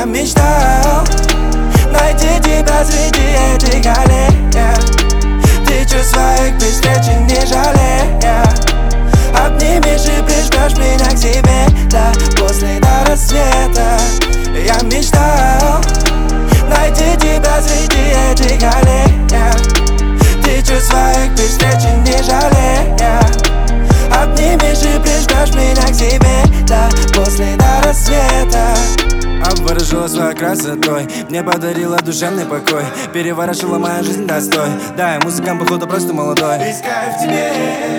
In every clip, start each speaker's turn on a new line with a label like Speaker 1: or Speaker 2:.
Speaker 1: мечтал найти тебя среди этих аллей. Ты чувств своих при встрече не жалея. Обнимешь и прижмешь меня к себе, да, после до рассвета. Я мечтал найти тебя среди этих аллей. Ты чувств своих при встрече не жалея. Обнимешь и прижмешь меня к себе, да, после до рассвета.
Speaker 2: Обворожила своей красотой, мне подарила душевный покой, переворошила мою жизнь достой. Да, я музыкант, походу, просто молодой.
Speaker 1: Весь кайф в тебе.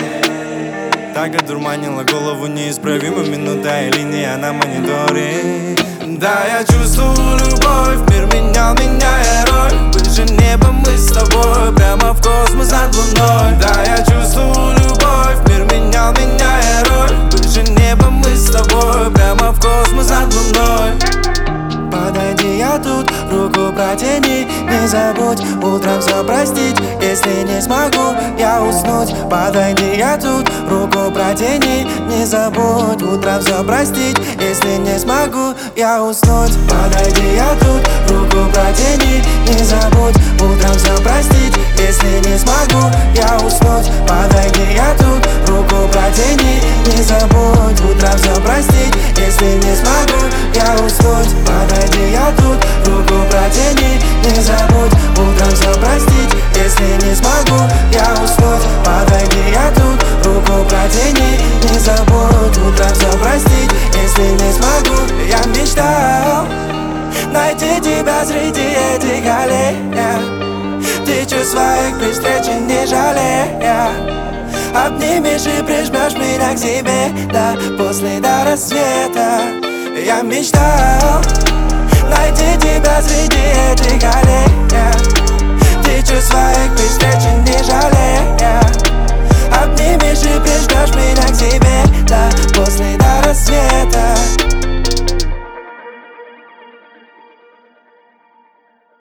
Speaker 2: Так одурманила голову неисправима минута и линия на мониторе. Да, я чувствую любовь, мир менял, меняя роль. Выше неба мы с тобой, прямо в космос над луной. Да, я чувствую любовь, мир менял, меняя роль. Выше неба мы с тобой, прямо в космос над луной.
Speaker 1: Подойди, я тут, руку протяни, не забудь утром все простить. Если не смогу я уснуть, подойди, я тут, руку протяни, не забудь утром все простить. Если не смогу я уснуть, подойди, я тут, руку протяни, не забудь утром все простить. Если не смогу я уснуть, подойди, я тут, руку протяни, не забудь утром все простить. Если не смогу я уснуть, подойди, я тут, руку протяни, не забудь утром все простить. Если не смогу я уснуть, подойди, я тут, руку протяни, не забудь утром все простить. Если не смогу, я мечтал найти тебя среди этих аллей. Ты чувств своих при встрече не жалея. Обнимешь и прижмешь меня к себе, да, после до рассвета. Я мечтал найти тебя